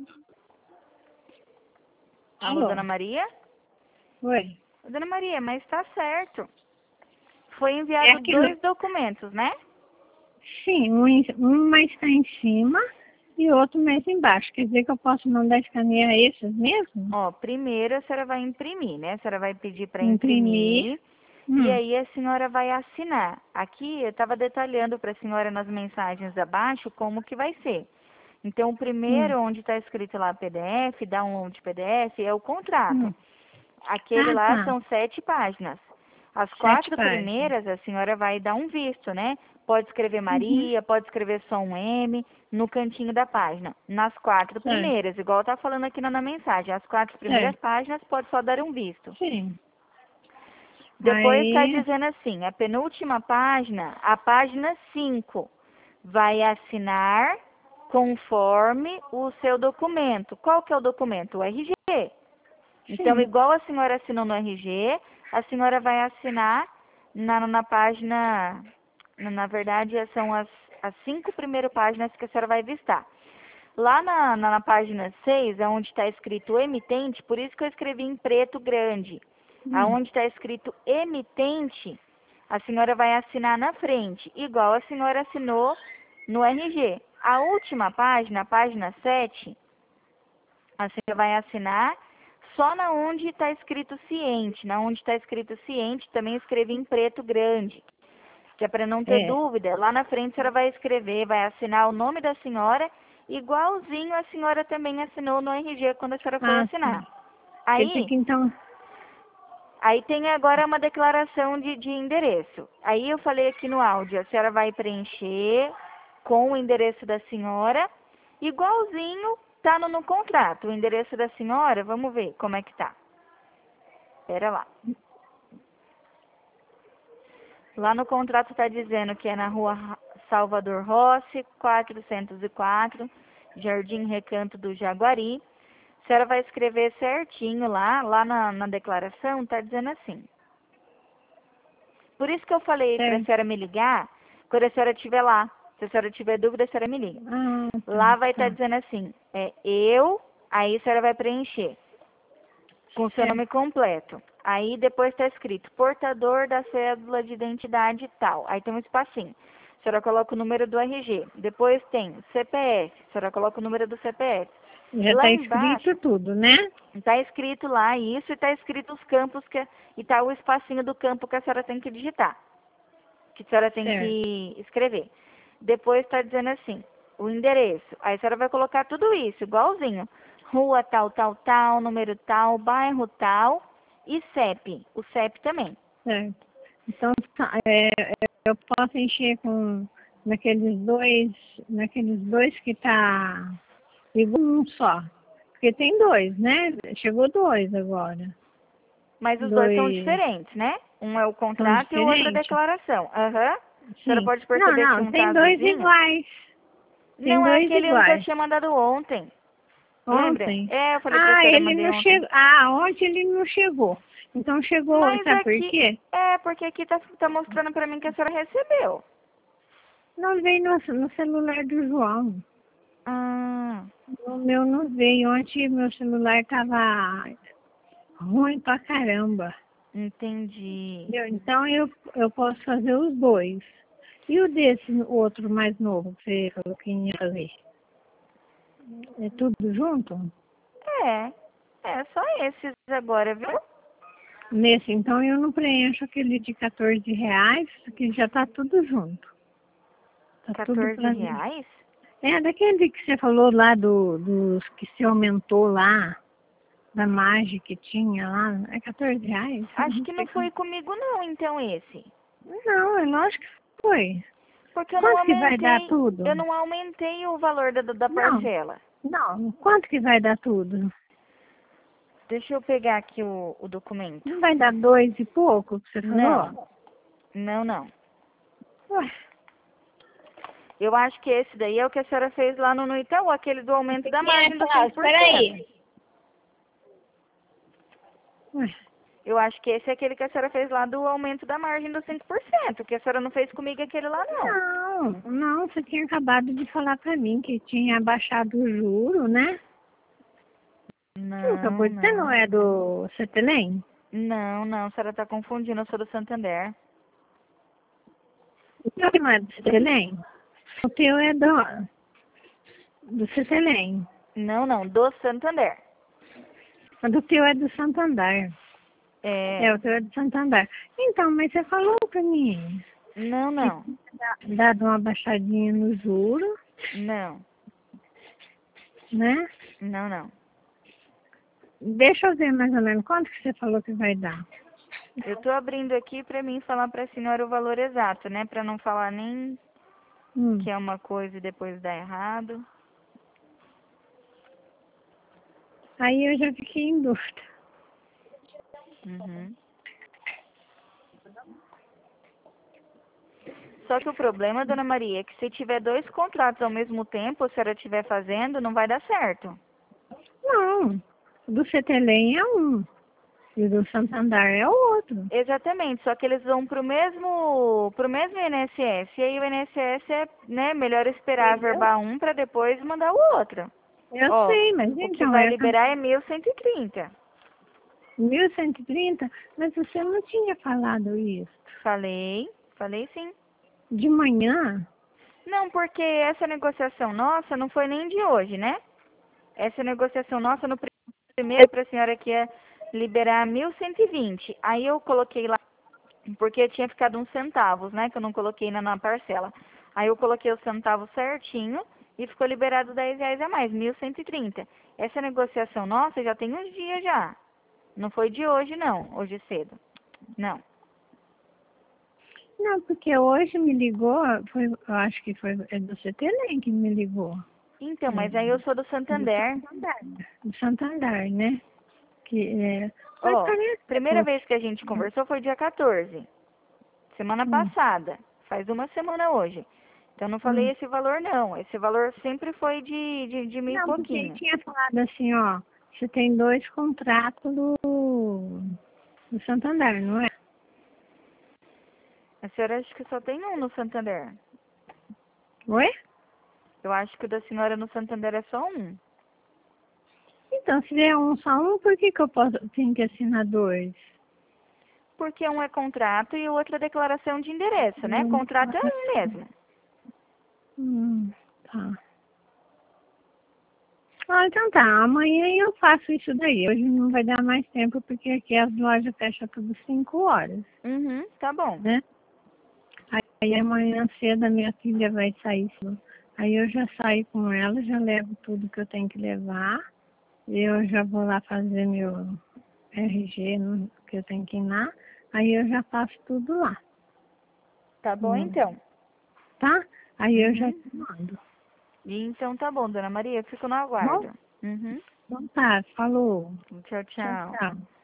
Alô, Dona Maria? Oi. Dona Maria, mas tá certo. Foi enviado dois documentos, né? Sim, um mais está em cima e outro mais embaixo. Quer dizer que eu posso mandar escanear esses mesmo? Ó, primeiro a senhora vai imprimir, né? A senhora vai pedir para Imprimir. imprimir. E aí a senhora vai assinar. Aqui eu estava detalhando para a senhora nas mensagens abaixo como que vai ser. Então, o primeiro, onde está escrito lá PDF, download PDF, é o contrato. Aquele lá são 7 páginas. As 4 primeiras, a senhora vai dar um visto, né? Pode escrever Maria, pode escrever só um M, no cantinho da página. Nas 4 primeiras, igual tá falando aqui na mensagem. As 4 primeiras páginas, pode só dar um visto. Sim. Depois está dizendo assim, a penúltima página, a página 5, vai assinar conforme o seu documento. Qual que é o documento? O RG. Então, igual a senhora assinou no RG, a senhora vai assinar na página, na verdade, são as 5 primeiras páginas que a senhora vai vistar. Lá na página 6, onde está escrito emitente, por isso que eu escrevi em preto grande. Aonde está escrito emitente, a senhora vai assinar na frente, igual a senhora assinou no RG. A última página, a página 7, a senhora vai assinar só na onde está escrito ciente. Na onde está escrito ciente, também escrevi em preto grande, que é para não ter dúvida. Lá na frente a senhora vai escrever, vai assinar o nome da senhora, igualzinho a senhora também assinou no RG quando a senhora for assinar. Aí tem agora uma declaração de endereço. Aí eu falei aqui no áudio, a senhora vai preencher com o endereço da senhora, igualzinho tá no contrato. O endereço da senhora, vamos ver como é que tá. Espera lá. Lá no contrato está dizendo que é na rua Salvador Rossi, 404, Jardim Recanto do Jaguari. A senhora vai escrever certinho lá na declaração, está dizendo assim. Por isso que eu falei para a senhora me ligar, quando a senhora estiver lá. Se a senhora tiver dúvida, a senhora me liga. Lá vai estar dizendo assim, aí a senhora vai preencher com o seu nome completo. Aí depois está escrito, portador da cédula de identidade tal. Aí tem um espacinho. A senhora coloca o número do RG. Depois tem CPF. A senhora coloca o número do CPF. Já está escrito tudo, né? Está escrito lá isso e está escrito os campos e está o espacinho do campo que a senhora tem que digitar. Que a senhora tem que escrever. Depois está dizendo assim, o endereço. Aí a senhora vai colocar tudo isso, igualzinho. Rua tal, tal, tal, número tal, bairro tal e CEP. O CEP também. Certo. Então, eu posso encher com naqueles dois que tá igual um só. Porque tem 2, né? Chegou 2 agora. Mas os dois são diferentes, né? Um é o contrato e o outro é a declaração. A senhora pode perceber que um tem 2 iguais. Não, é aquele que eu tinha mandado ontem. Ontem? Lembra? Eu falei pra senhora, ele não chegou. Ontem ele não chegou. Então chegou hoje, sabe por quê? Porque aqui tá mostrando pra mim que a senhora recebeu. Não veio no celular do João. O meu não veio. Ontem meu celular tava ruim pra caramba. Entendi. Então eu posso fazer os 2. E o outro mais novo que você falou que ia fazer? É tudo junto? É só esses agora, viu? Nesse, então eu não preencho aquele de R$14, que já tá tudo junto. Tá R$14? Daquele que você falou lá dos que se aumentou lá, da margem que tinha lá, é R$14? Acho que não foi comigo não, então esse. Não, é lógico que foi. Porque eu Quanto que vai dar tudo? Eu não aumentei o valor da parcela. Não, quanto que vai dar tudo? Deixa eu pegar aqui o documento. Não vai dar 2 e pouco que você falou? Não. Ué. Eu acho que esse daí é o que a senhora fez lá no Itaú, aquele do aumento da margem do 5%. Espera aí. Ué. Eu acho que esse é aquele que a senhora fez lá do aumento da margem do 5%, que a senhora não fez comigo aquele lá, não. Não, você tinha acabado de falar pra mim que tinha baixado o juro, né? acabou de dizer, não é do Cetelém? Não, não, a senhora está confundindo, eu sou do Santander. O teu não é do Cetelém? O teu é do Cetelém. Não, não, do Santander. O do teu é do Santander. É, O teu é do Santander. Então, mas você falou pra mim não, não, que dado uma baixadinha no juro, não, né? não, não. Deixa eu ver mais ou menos quanto que você falou que vai dar. Eu tô abrindo aqui para mim falar para a senhora o valor exato, né? Para não falar nem que é uma coisa e depois dar errado. Aí eu já fiquei em dúvida. Uhum. Só que o problema, dona Maria, é que se tiver 2 contratos ao mesmo tempo, se a senhora estiver fazendo, não vai dar certo. Não, o do Cetelém é um e o do Santander é o outro. Exatamente, só que eles vão pro mesmo INSS. E aí o INSS é, né, melhor esperar verbar um para depois mandar o outro. Eu Ó, sei, mas o que então, vai liberar é 1.130. 1130, mas você não tinha falado isso. Falei sim. De manhã? Não, porque essa negociação nossa não foi nem de hoje, né? Essa negociação nossa no primeiro para a senhora que ia liberar 1.120. Aí eu coloquei lá, porque tinha ficado uns centavos, né? Que eu não coloquei na parcela. Aí eu coloquei os centavos certinho e ficou liberado R$10 a mais, 1.130. Essa negociação nossa já tem uns dias já. Não foi de hoje, não. Hoje cedo. Não. Não, porque hoje me ligou, eu acho que foi do Cetelém que me ligou. Então, mas aí eu sou do Santander. Do Santander, né? Mas Ó, parece que primeira vez que a gente conversou foi dia 14. Semana passada. Faz uma semana hoje. Então, não falei esse valor, não. Esse valor sempre foi de mil e Não, porque ele pouquinho. tinha falado assim, ó, você tem 2 contratos do Santander, não é? A senhora acha que só tem um no Santander. Oi? Eu acho que o da senhora no Santander é só um. Então, se der só um, por que que eu tenho que assinar 2? Porque um é contrato e o outro é declaração de endereço, né? Contrato é um mesmo. Tá. Ah, então tá. Amanhã eu faço isso daí. Hoje não vai dar mais tempo, porque aqui as lojas fecham tudo 5 horas, Uhum, tá bom. né? Aí amanhã cedo a minha filha vai sair. Aí eu já saio com ela, já levo tudo que eu tenho que levar. Eu já vou lá fazer meu RG que eu tenho que ir lá. Aí eu já faço tudo lá. Tá bom, então. Tá? Aí eu já te mando. Então tá bom, dona Maria. Eu fico no Tá bom? aguardo. Uhum. Então tá, falou. Tchau, Tchau, tchau. tchau.